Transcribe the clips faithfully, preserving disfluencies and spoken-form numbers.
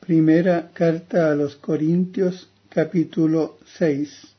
Primera carta a los Corintios, capítulo seis.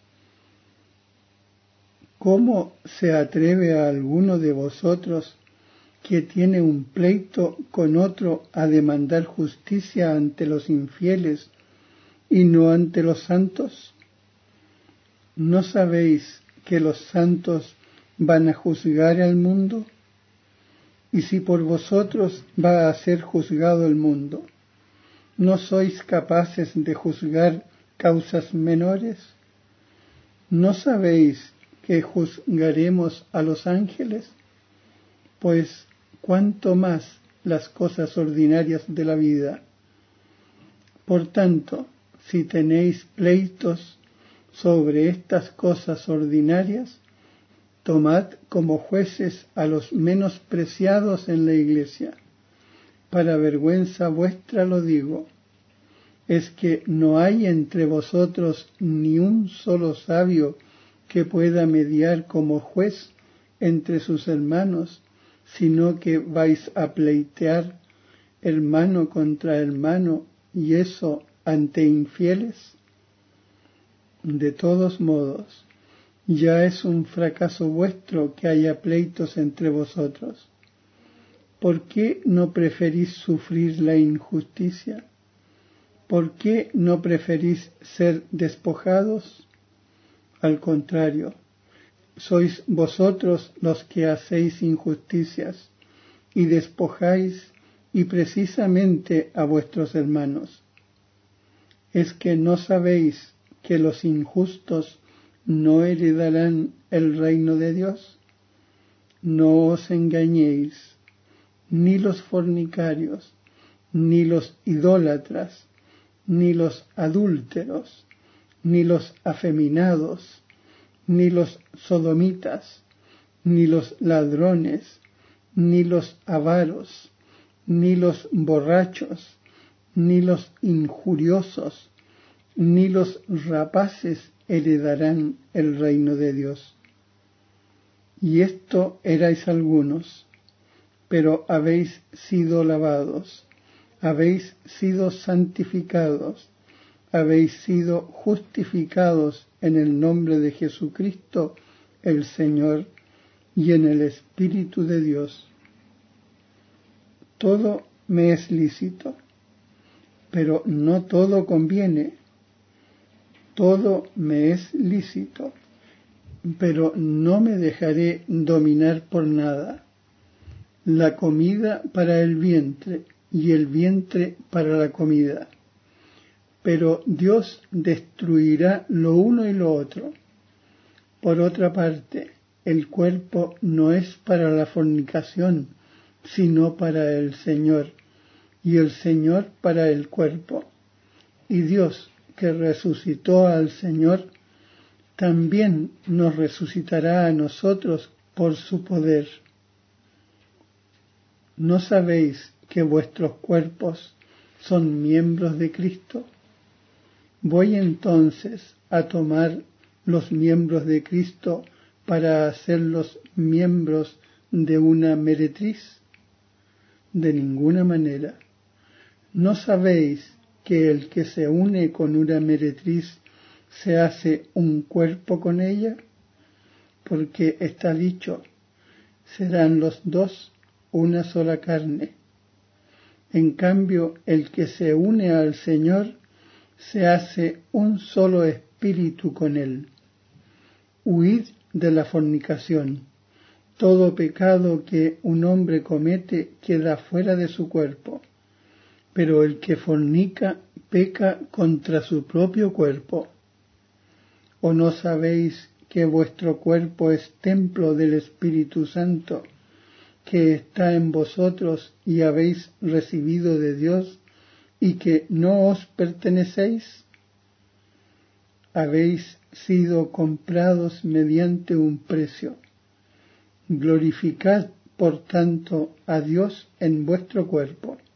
¿Cómo se atreve a alguno de vosotros que tiene un pleito con otro a demandar justicia ante los infieles y no ante los santos? ¿No sabéis que los santos van a juzgar al mundo? Y si por vosotros va a ser juzgado el mundo, ¿no sois capaces de juzgar causas menores? ¿No sabéis que juzgaremos a los ángeles? Pues cuánto más las cosas ordinarias de la vida. Por tanto, si tenéis pleitos sobre estas cosas ordinarias, tomad como jueces a los menos preciados en la iglesia. Para vergüenza vuestra lo digo, es que no hay entre vosotros ni un solo sabio que pueda mediar como juez entre sus hermanos, sino que vais a pleitear hermano contra hermano, y eso ante infieles. De todos modos, ya es un fracaso vuestro que haya pleitos entre vosotros. ¿Por qué no preferís sufrir la injusticia? ¿Por qué no preferís ser despojados? Al contrario, sois vosotros los que hacéis injusticias y despojáis y precisamente a vuestros hermanos. ¿Es que no sabéis que los injustos no heredarán el reino de Dios? No os engañéis, ni los fornicarios, ni los idólatras, ni los adúlteros, ni los afeminados, ni los sodomitas, ni los ladrones, ni los avaros, ni los borrachos, ni los injuriosos, ni los rapaces heredarán el reino de Dios. Y esto erais algunos, pero habéis sido lavados, habéis sido santificados, habéis sido justificados en el nombre de Jesucristo el Señor y en el Espíritu de Dios. Todo me es lícito, pero no todo conviene. Todo me es lícito, pero no me dejaré dominar por nada. La comida para el vientre y el vientre para la comida. Pero Dios destruirá lo uno y lo otro. Por otra parte, el cuerpo no es para la fornicación, sino para el Señor, y el Señor para el cuerpo. Y Dios, que resucitó al Señor, también nos resucitará a nosotros por su poder. ¿No sabéis que vuestros cuerpos son miembros de Cristo? ¿Voy entonces a tomar los miembros de Cristo para hacerlos miembros de una meretriz? De ninguna manera. ¿No sabéis que el que se une con una meretriz se hace un cuerpo con ella? Porque está dicho, serán los dos una sola carne. En cambio, el que se une al Señor se hace un solo espíritu con él. Huid de la fornicación. Todo pecado que un hombre comete queda fuera de su cuerpo, pero el que fornica peca contra su propio cuerpo. ¿O no sabéis que vuestro cuerpo es templo del Espíritu Santo, que está en vosotros y habéis recibido de Dios, y que no os pertenecéis? Habéis sido comprados mediante un precio. Glorificad, por tanto, a Dios en vuestro cuerpo.